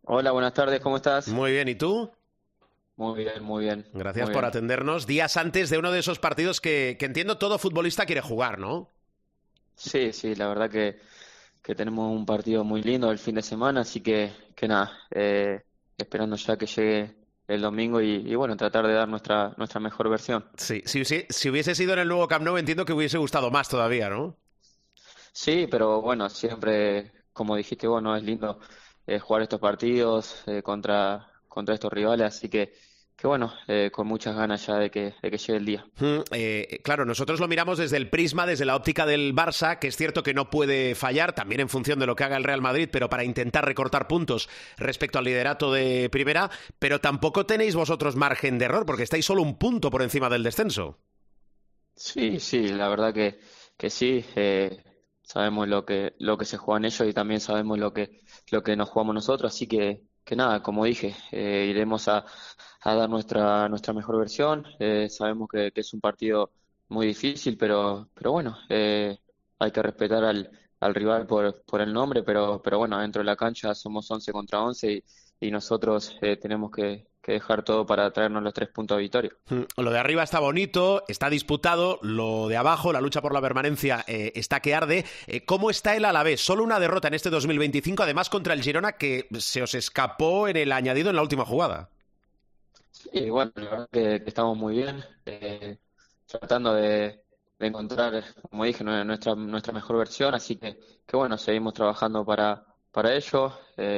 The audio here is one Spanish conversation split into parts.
Hola, buenas tardes, ¿cómo estás? Muy bien, ¿y tú? Muy bien, muy bien, Gracias muy por bien. atendernos días antes de uno de esos partidos que entiendo todo futbolista quiere jugar, ¿no? Sí, sí, la verdad que tenemos un partido muy lindo el fin de semana, así que nada, esperando ya que llegue el domingo y bueno, tratar de dar nuestra mejor versión. Sí, si hubiese sido en el nuevo Camp Nou entiendo que hubiese gustado más todavía, ¿no? Sí, pero bueno, siempre, como dijiste vos, no es lindo jugar estos partidos contra estos rivales, así que bueno, con muchas ganas ya de que llegue el día. Claro, nosotros lo miramos desde el prisma, desde la óptica del Barça, que es cierto que no puede fallar, también en función de lo que haga el Real Madrid, pero para intentar recortar puntos respecto al liderato de primera, pero tampoco tenéis vosotros margen de error, porque estáis solo un punto por encima del descenso. Sí, sí, la verdad que sí. Sabemos lo que se juegan ellos y también sabemos lo que nos jugamos nosotros. Así que nada, como dije, iremos a dar nuestra mejor versión. Sabemos que es un partido muy difícil, pero bueno, hay que respetar al rival por el nombre, pero bueno, dentro de la cancha somos 11 contra 11 y nosotros tenemos que dejar todo para traernos los 3 puntos de victoria. Lo de arriba está bonito, está disputado, lo de abajo, la lucha por la permanencia, está que arde. ¿Cómo está el Alavés? Solo una derrota en este 2025, además contra el Girona, que se os escapó en el añadido en la última jugada. Sí, bueno, la verdad que estamos muy bien, tratando de encontrar, como dije, nuestra mejor versión, así que bueno, seguimos trabajando para ello.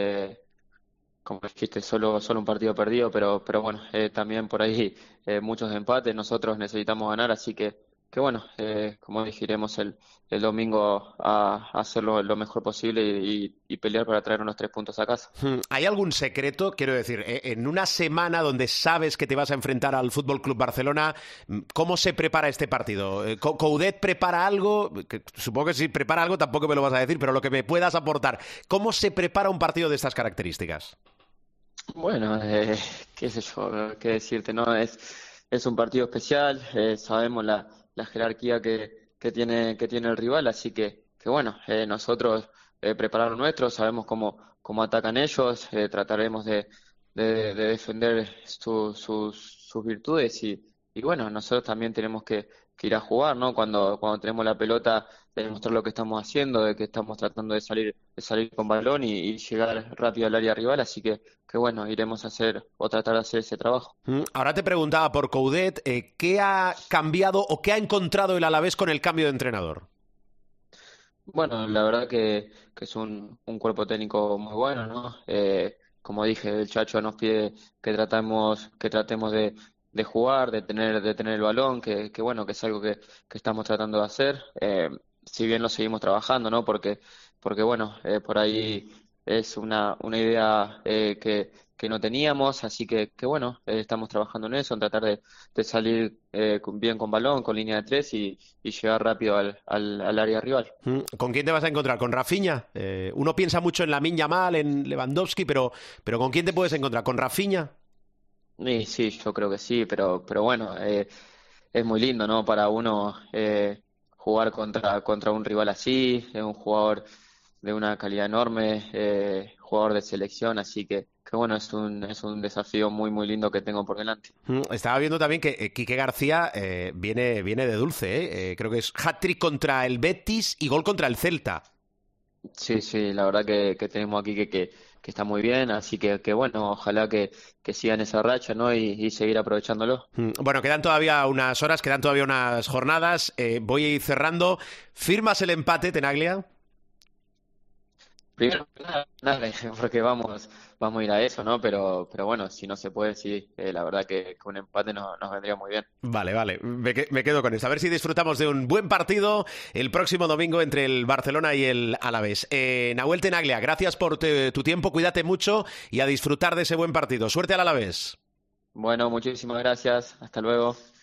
Como dijiste, solo un partido perdido, pero bueno, también por ahí muchos empates, nosotros necesitamos ganar, así que bueno, como dije, iremos el domingo a hacerlo lo mejor posible y pelear para traer unos 3 puntos a casa. ¿Hay algún secreto? Quiero decir, en una semana donde sabes que te vas a enfrentar al Fútbol Club Barcelona, ¿cómo se prepara este partido? ¿Coudet prepara algo? Que supongo que si prepara algo tampoco me lo vas a decir, pero lo que me puedas aportar. ¿Cómo se prepara un partido de estas características? Bueno, qué sé yo, qué decirte, ¿no? Es un partido especial, sabemos la jerarquía que tiene el rival, así que bueno, nosotros preparar lo nuestro, sabemos cómo atacan ellos, trataremos de defender sus virtudes y bueno, nosotros también tenemos que ir a jugar, ¿no? Cuando tenemos la pelota, demostrar lo que estamos haciendo, de que estamos tratando de salir con balón y llegar rápido al área rival, así que bueno, iremos a hacer o tratar de hacer ese trabajo. Ahora te preguntaba por Coudet, ¿qué ha cambiado o qué ha encontrado el Alavés con el cambio de entrenador? Bueno, la verdad que es un cuerpo técnico muy bueno, ¿no? Como dije, el Chacho nos pide que tratemos de jugar, de tener el balón, que bueno, que es algo que estamos tratando de hacer. Si bien lo seguimos trabajando, ¿no? Porque bueno, por ahí es una idea que no teníamos, así que bueno, estamos trabajando en eso, en tratar de salir bien con balón, con línea de tres y llegar rápido al área rival. ¿Con quién te vas a encontrar? ¿Con Rafinha? Uno piensa mucho en Lamine Yamal, en Lewandowski, pero ¿con quién te puedes encontrar? ¿Con Rafinha? Y sí, yo creo que sí, pero bueno, es muy lindo, ¿no? Para uno jugar contra un rival así, es un jugador de una calidad enorme, jugador de selección, así que bueno, es un desafío muy, muy lindo que tengo por delante. Estaba viendo también que Quique García viene de dulce, ¿eh? Creo que es hat-trick contra el Betis y gol contra el Celta. Sí, sí, la verdad que tenemos aquí que está muy bien, así que bueno, ojalá que sigan esa racha, ¿no? Y seguir aprovechándolo. Bueno, quedan todavía unas horas, quedan todavía unas jornadas. Voy a ir cerrando. ¿Firmas el empate, Tenaglia? Primero que nada, porque vamos a ir a eso, ¿no? Pero bueno, si no se puede, sí, la verdad que un empate nos vendría muy bien. Vale, vale. Me quedo con esto. A ver si disfrutamos de un buen partido el próximo domingo entre el Barcelona y el Alavés. Nahuel Tenaglia, gracias por tu tiempo. Cuídate mucho y a disfrutar de ese buen partido. Suerte al Alavés. Bueno, muchísimas gracias. Hasta luego.